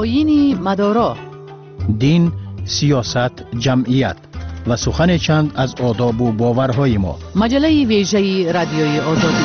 آیین مدارا، دین، سیاست، جمعیت و سخن چند از آداب و باورهای ما. مجله ویژه رادیوی آزادی.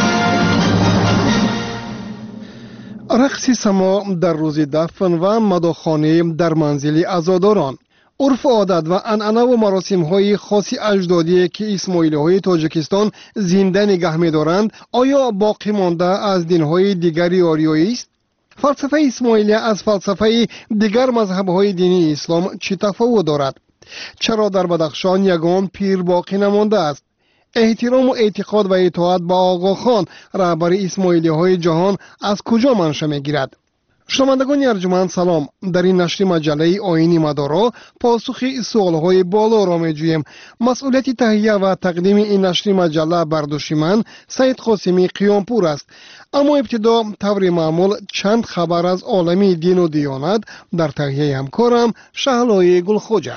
رقص سما در روز دفن و مداخانه در منزل عزاداران، عرف عادت و عنعنه و مراسم های خاص اجدادی که اسماعیلی های تاجیکستان زنده نگه می دارند، آیا باقی مانده از دین های دیگری آریایی است؟ فلسفه اسماعیلی از فلسفه دیگر مذهب های دینی اسلام چه تفاوت دارد؟ چرا در بدخشان یگان پیر باقی نمانده است؟ احترام و اعتقاد و اطاعت با آقا خان رهبر اسماعیلی های جهان از کجا منشأ میگیرد؟ شنوندگان ارجمند سلام. در این نشر مجله آیین مدارا پاسخ سوالهای بالا را میجوییم. مسئولیت تهیه و تقدیم این نشر مجله بر دوش من سید قاسمی قیامپور است. اما ابتدا طور معمول چند خبر از عالم دین و دیانت در تهیه همکارم شهلای گلخوجه.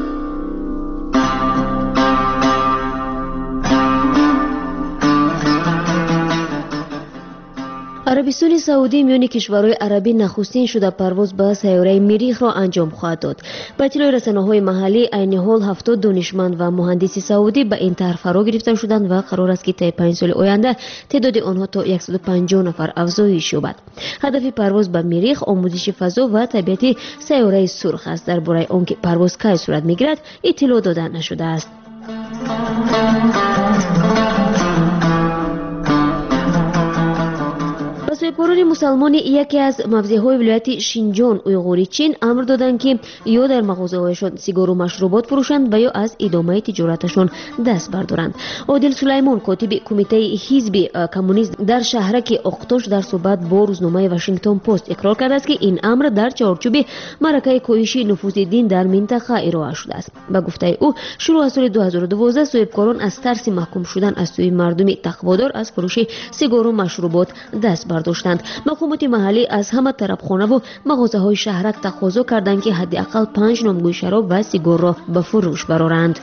عربستان سعودی میان کشورهای عربی نخستین شده پرواز به سیاره مریخ را انجام خواهد داد. به اطلاع رسانه‌های محلی، عین حال 70 دانشمند و مهندس سعودی به این طرح فرا گرفته شدند و قرار است که طی 5 سال آینده تعداد آنها تا 150 نفر افزایش یابد. هدف پرواز به مریخ آموزش فضا و طبیعت سیاره سرخ است. درباره آنکه پرواز کی صورت میگیرد اطلاع داده نشده است. سویبکاران مسلمان یکی از موضعهای ولایت شینجان اویغوری چین امر دادند که یا در مغازه‌هایشان سیگار و مشروبات فروشند و یا از ادامه تجارتشان دست بردارند. عادل سلیمان کاتب کمیته حزب کمونیست در شهرک اقتاش در صحبت با روزنامه واشنگتن پست اقرار کرده است که این امر در چارچوب معرکه کاهش نفوذ دین در منطقه ارائه شده است. به گفته او شروع از سال 2012 سویبکاران از ترس محکوم شدن از سوی مردم تقوادار از فروش سیگار و مشروبات دست برداشتند. مقامات محلی از همه طرفخانه و مغازه‌های شهرک تقاضا کردند که حداقل 5 نامگوی شراب و سیگار را به فروش برآورند.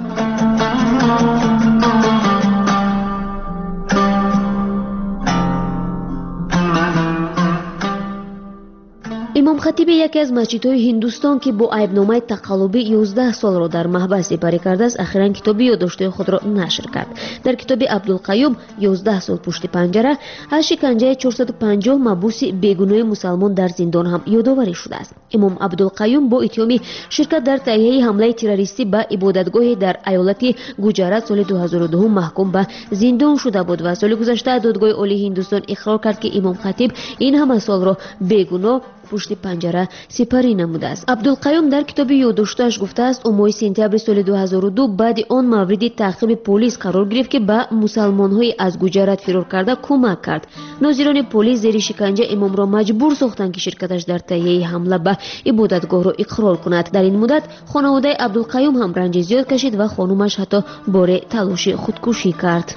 امام خطیب یکی از مسجدهای هندوستان که با عیبنامه تقلبی 11 سال را در محبس سپری کرده است، اخیراً کتاب یادداشت‌های خود را نشر کرد. در کتاب عبدالقیوم 11 سال پشت پنجره از شکنجه 450 محبوس بیگناه مسلمان در زندان هم یادآوری شده است. امام عبدالقیوم با اتهام شرکت در تهیه حمله تروریستی به عبادتگاهی در ایالت گوجرات سال 2002 محکوم به زندان شده بود و سال گذشته دادگاه عالی هندوستان اقرار کرد که امام خطیب این همه سال را بیگناه پشت پنجره سپری نموده است. عبدالقیوم در کتاب یادداشتش گفته است او ماه سپتامبر سال 2002 بعد آن مورد تعقیب پلیس قرار گرفت که به مسلمان‌های از گوجرات فرار کرده کمک کرد. ناظران پلیس زیر شکنجه امام را مجبور ساختند که شرکتش در تهیه حمله به عبادتگاه را اقرار کند. در این مدت خانواده عبدالقیوم هم رنج زیاد کشید و خانومش حتی بار تلاش خودکشی کرد.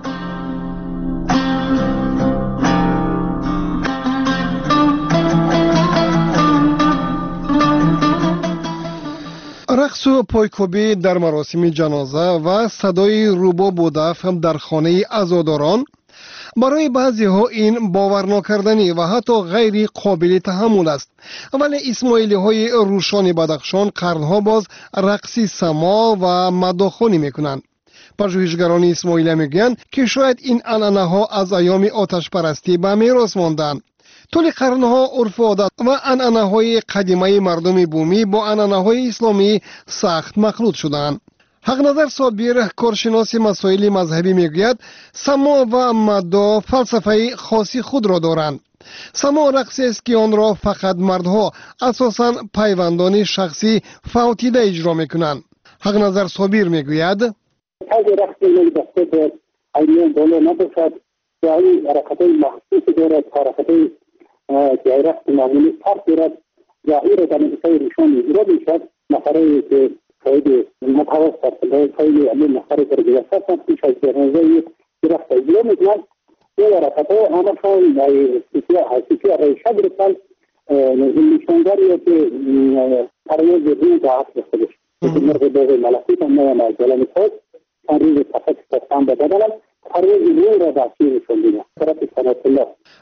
رقص و پایکوبی در مراسم جنازه و صدای رباب و دف در خانه عزاداران برای بعضی ها این باور نکردنی و حتی غیر قابل تحمل است، ولی اسماعیلی های روشان بدخشان قرنها باز رقص سما و مداخانی میکنند. پژوهشگران اسماعیلی میگویند که شاید این عنعنه ها از ایام آتش پرستی به میراث ماندند. طول قرنها عرف عادت و عنعنه های قدیمه مردم بومی با عنعنه های اسلامی سخت مخلوط شدند. حق نظر صابر کارشناس مسائل مذهبی میگوید سما و مدا فلسفه خاصی خود را دارند. سما رقصی است که آن را فقط مردها اساساً پیوندان شخصی فوتیده اجرا میکنند. حق نظر صابر میگوید هذا رقص دسته به ایام بالا نباشد و این حرکت مخصوص دارد، حرکت جایرخت معمولی فرق دارد و این را در نقطه روشان اجرا میشد. نفرهایی که خیلی متوسط هستند، خیلی نفری در جلسه هستند، پیش از جنازه رقص اجرا میکنند. این حرکت ها همشان حسیسی ریشه گرفتند. نشانگاریه که پرواز روی به اصل خودش مرغ باغ ملکوت هم نوام از جلال خود روی تفت تستان بدنم پرواز روی را به اصلی رسوندیم طرف صنعت الله.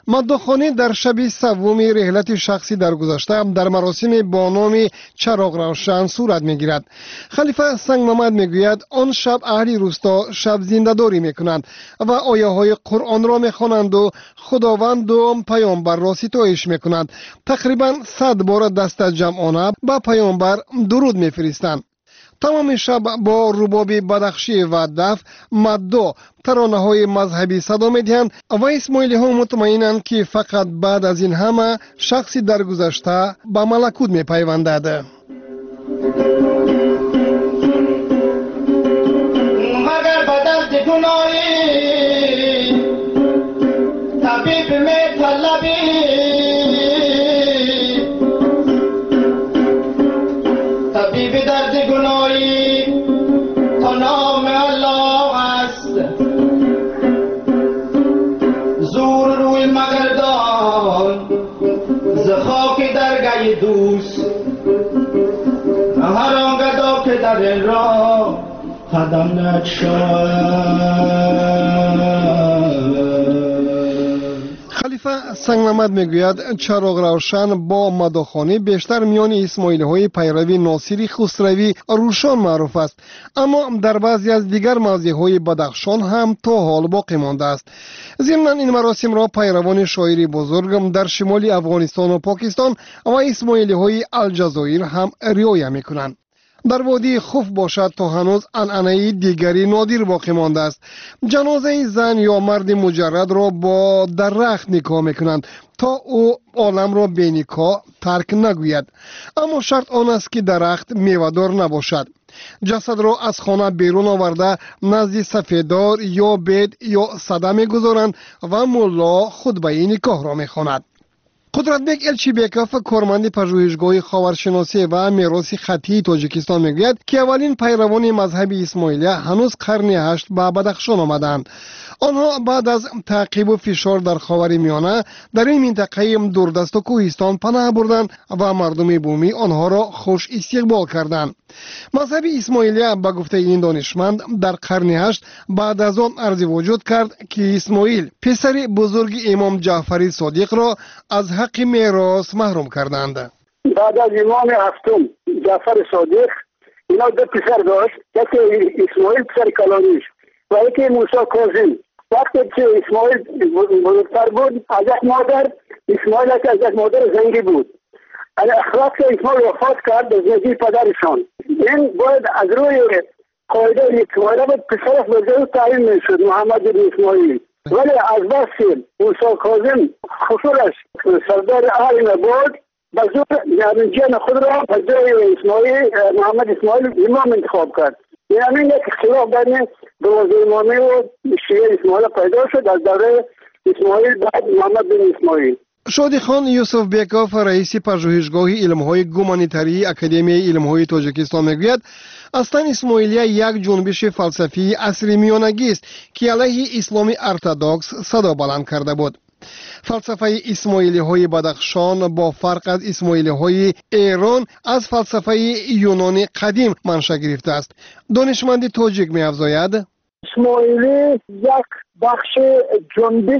مداخانی در شب سوم رحلت شخصی درگذشته در مراسم با نام چراغ روشن صورت میگیرد. خلیفه سنگ محمد میگوید آن شب اهل روستا شب زنده‌داری میکنند و آیه‌های قرآن را میخوانند و خداوند و پیامبر را ستایش میکنند. تقریبا 100 بار دست جمعانه به پیامبر درود میفرستند. تمام شب با رباب بدخشی و دف مدو ترانه های مذهبی صدا میدهند و اسماعیلی ها مطمئنند که فقط بعد از این همه شخصی درگذشته به ملکوت میپیوندد. مگر بدل گناهی طبیب میطلبی طبیب درد گناهی تا نام الله است زور روی مگردان ز خاک درگاه دوست هر آنگدا که در این راه قدم نگشاید. خلیفه سنگ محمد میگوید چراغ روشن با مداخانی بیشتر میان اسماعیلی های پیروی ناصری خسروی روشان معروف است، اما در بعضی از دیگر موضع های بدخشان هم تا حال باقی مانده است. ضمن این مراسم را پیروان شاعری بزرگ در شمال افغانستان و پاکستان و اسماعیلی های الجزایر هم رعایت میکنند. در وادی خوف باشد تا هنوز عنعنه دیگری نادر باقی مانده است. جنازه زن یا مرد مجرد را با درخت نکاح میکنند تا او عالم را بی نکاح ترک نگوید، اما شرط آن است که درخت میوه‌دار نباشد. جسد را از خانه بیرون آورده نزد سفیدار یا بید یا صدا میگذارند و ملا خطبه نکاح را میخواند. قدرتبک الچیبیکوف کارمند پژوهشگاه خاورشناسی و میراث خطی تاجیکستان میگوید که اولین پیروان مذهب اسماعیلی هنوز قرن 8 به بدخشان آمدند. آنها بعد از تعقیب و فشار در خاورمیانه در این منطقه دوردست و کوهستان پناه بردند و مردم بومی آنها را خوش استقبال کردند. مذهب اسماعیلی به گفته این دانشمند در قرن 8 بعد از آن عرض وجود کرد که اسماعیل پسر بزرگ امام جعفر صادق را از حق میراث محروم کردند. بعد از امام هفتم جعفر صادق اینا دو پسر داشت، یکی اسماعیل پسر کلانیش و یکی موسی کاظم. وقتی که اسماعیل بزرگتر بود از یک مادر، اسماعیل از یک مادر زنگی بود. اخلاق که اسماعیل وفات کرد از نزدیک پدرشان، این باید از روی قاعده اسماعیل بود پسرش به جای تعیین میشد محمد بن اسماعیل، ولی از بس که موسی کاظم خسرش سردار اهل بود بزرگ یعنی جن خود را به جای اسماعیل محمد اسماعیل امام انتخاب کرد. یعنی یک اختلاف بین دو امامی و شیعه اسماعیل پیدا شد از دوره اسماعیل بعد محمد بن اسماعیل. شادی خان یوسف بیکوف رئیس پژوهشگاه علم‌های گومانیتاری اکادمی علم‌های تاجیکستان میگوید اصلا اسماعیلیه یک جنبش فلسفی عصری میانگی است که علیه اسلام ارتدوکس صدا بلند کرده بود. فلسفه اسماعیلی های بدخشان با فرق از اسماعیلی های ایران از فلسفه یونانی قدیم منشأ گرفته است. دانشمند تاجیک می افزاید اسماعیلی یک بخش جنبش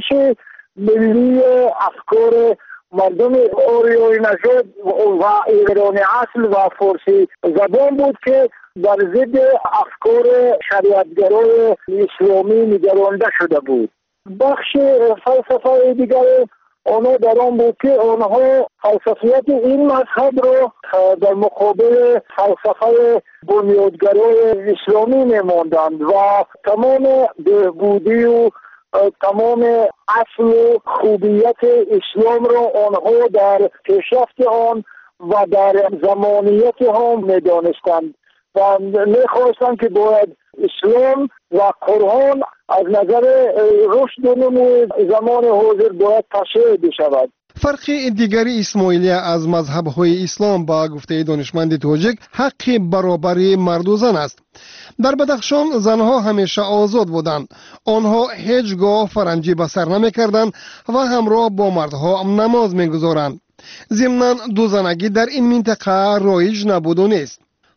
ملی افکار مردم آریایی نژاد و ایرانی اصل و فارسی زبان بود که در ضد افکار شریعتگرای اسلامی نگرانده شده بود. بخش فلسفه دیگر آنها در آن بود که آنها فلسفیت این مذهب را در مقابل فلسفه بنیادگرای اسلامی می‌ماندند و تمام بهبودی و تمام اصل و خوبیت اسلام را آنها در پیشرفت آن و در زمانیت هم می‌دانستند و می‌خواستند که باید اسلام و قرآن از نظر رشد و نمو زمان حاضر باید تشریح بشود. فرق دیگری اسماعیلی از مذهب‌های اسلام با گفته دانشمند تاجیک حق برابری مرد و زن است. در بدخشان زنها همیشه آزاد بودند. آنها هیچگاه فرنگی به سر نمی‌کردند و همراه با مردها نماز می‌گزارند. ضمناً دو زنگی در این منطقه رایج نبود و نیست.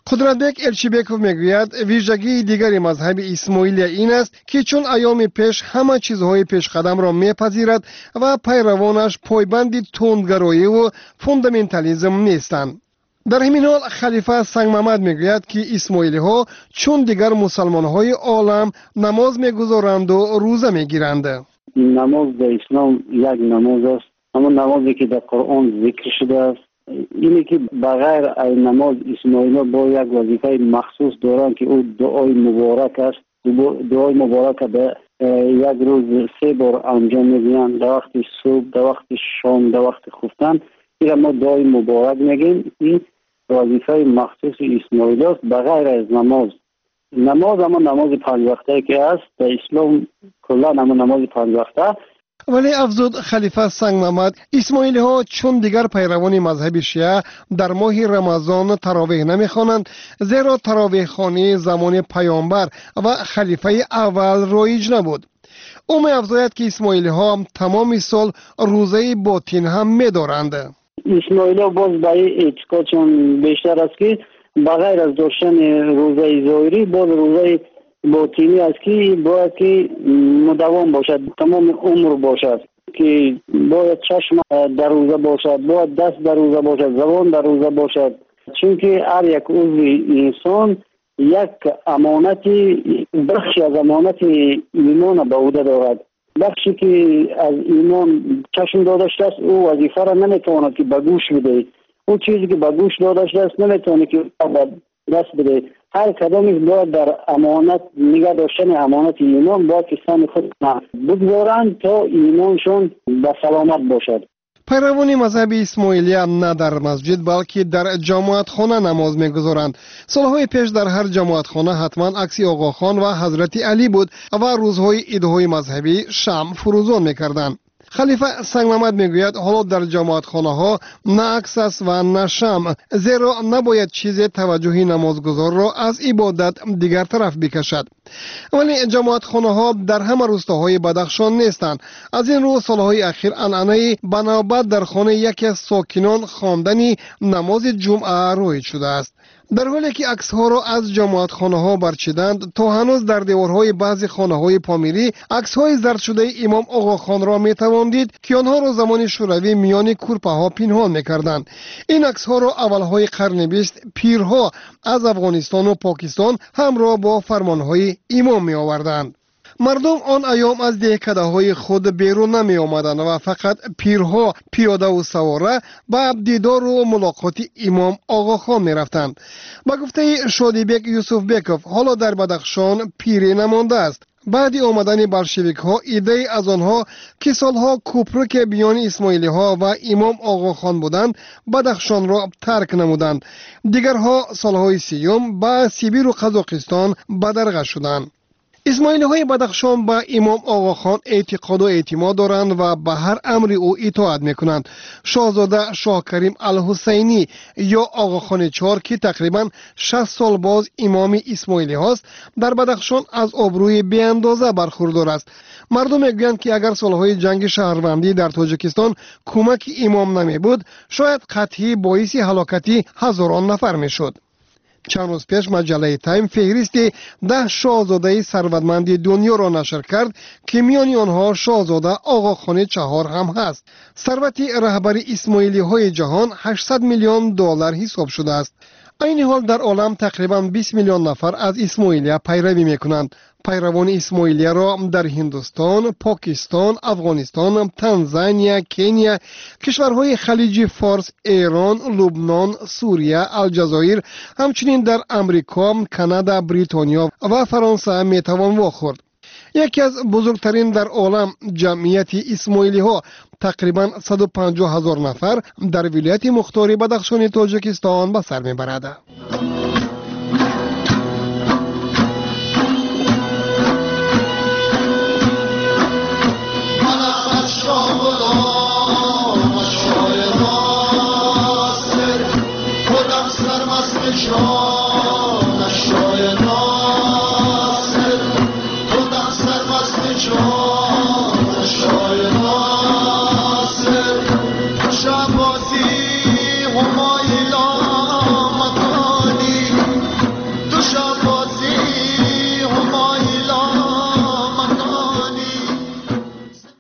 قدرتبک الچیبکوف میگوید ویژگی دیگری مذهب اسماعیلی این است که چون ایام پیش همه چیزهای پیش قدم را میپذیرد و پیروانش پایبند تندگرایی و فوندامنتالیسم نیستند. در همین حال خلیفه سنگ محمد میگوید که اسماعیلی ها چون دیگر مسلمان های عالم نماز میگذارند و روزه میگیرند. نماز در اسلام یک نماز است، اما نمازی که در قرآن ذکر شده است. اینه که بغیر این نماز اسماعیلی با یک وظیفه مخصوص دارند که او دعای مبارک است. دعای مبارک به یک روز 3 بار انجام میدهند، در وقت صبح، در وقت شام، در وقت خفتن. این ما دعای مبارک میگیم. این وظیفه مخصوص اسماعیلی است بغیر از نماز. نماز اما نماز 5 وقته که است در اسلام کلا نماز 5 وقته. ولی افزود خلیفه سنگ محمد اسماعیلی ها چون دیگر پیروان مذهب شیعه در ماه رمضان تراویح نمیخوانند، زیرا تراویح خوانی زمان پیامبر و خلیفه اول رایج نبود. او می افزاید که اسماعیلی ها تمام سال روزه باطن هم می‌دارند. اسماعیلی ها باز برای اعتقادشان بیشتر است که بغیر از داشتن روزه ظاهری باز روزه باطنی است که باید که مداوم باشد، تمام عمر باشد، که باید چشم در روزه باشد، باید دست در روزه باشد، زبان در روزه باشد. چون که هر یک عضو انسان یک امانتی، بخشی از امانت ایمان به عهده دارد. بخشی که از ایمان چشم داده شده است او وظیفه را نمیتواند که به گوش بده. اون چیزی که به گوش داده شده است نمیتواند که به دست بده. هر کدامیش باید در امانت نگاه داشتن امانت ایمان باید که سهم خود بگذارند تا ایمانشون به سلامت باشد. پیروان مذهب اسماعیلی هم نه در مسجد بلکه در جماعت خانه نماز میگذارند. سالهای پیش در هر جماعت خانه حتما عکس آقا خان و حضرت علی بود و روزهای عیدهای مذهبی شمع فروزان میکردند. خلیفه سنگ محمد میگوید حالا در جماعت خانه ها نه عکس است و نه شمع، زیرا نباید چیز توجه نمازگزار را از عبادت دیگر طرف بکشد. ولی جماعت خانه ها در همه روستاهای بدخشان نیستند. از این رو سالهای اخیر عنعنه بنابرت در خانه یکی از ساکنان خواندن نماز جمعه رایج شده است. در حالی که عکس ها را از جماعت خانه ها برچیدند، تا هنوز در دیوارهای بعضی خانه های پامیری عکس های زرد شده امام آقا خان را می توان دید که آنها را زمان شوروی میان کورپه ها پنهان میکردند. این عکس ها را اولهای قرن 20 پیرها از افغانستان و پاکستان همراه با فرمان های امام می آوردند. مردم آن ایام از دهکده های خود بیرون نمی آمدند و فقط پیرها پیاده و سواره به دیدار و ملاقات امام آقا خان می رفتند. با گفته شادیبک یوسف بیکوف حالا در بدخشان پیری نمانده است. بعد آمدن بلشویک ها ایده از آنها که سالها کوپرک بیان اسماعیلی ها و امام آقا خان بودند بدخشان را ترک نمودند. دیگرها سالهای 30 به سیبیر و قزاقستان بدرقه شدند. اسماعیلی های بدخشان به امام آقا خان اعتقاد و اعتماد دارند و به هر امر او اطاعت میکنند. شاهزاده شاه کریم الحسینی یا آقا خان 4 که تقریبا 60 سال باز امام اسماعیلی هاست در بدخشان از آبروی بی اندازه برخوردار است. مردم میگویند که اگر سالهای جنگ شهروندی در تاجیکستان کمک امام نمی بود شاید قطعی باعث هلاکت هزاران نفر میشد. چند روز پیش مجله تایم فهرست 10 شاهزاده ثروتمند دنیا را نشر کرد که میان آنها شاهزاده آقا خان 4 هم هست. ثروت رهبر اسماعیلی های جهان 800 میلیون دلار حساب شده است. این حال در عالم تقریبا 20 میلیون نفر از اسماعیلی پیروی میکنند. پیروان اسماعیلی را در هندوستان، پاکستان، افغانستان، تنزانیا، کنیا، کشورهای خلیج فارس، ایران، لبنان، سوریه، الجزایر، همچنین در امریکا، کانادا، بریتانیا و فرانسه میتوان واخورد. یکی از بزرگترین در عالم جمعیت اسماعیلی ها تقریبا 150,000 نفر در ولایت مختار بدخشان تاجیکستان به سر میبرد.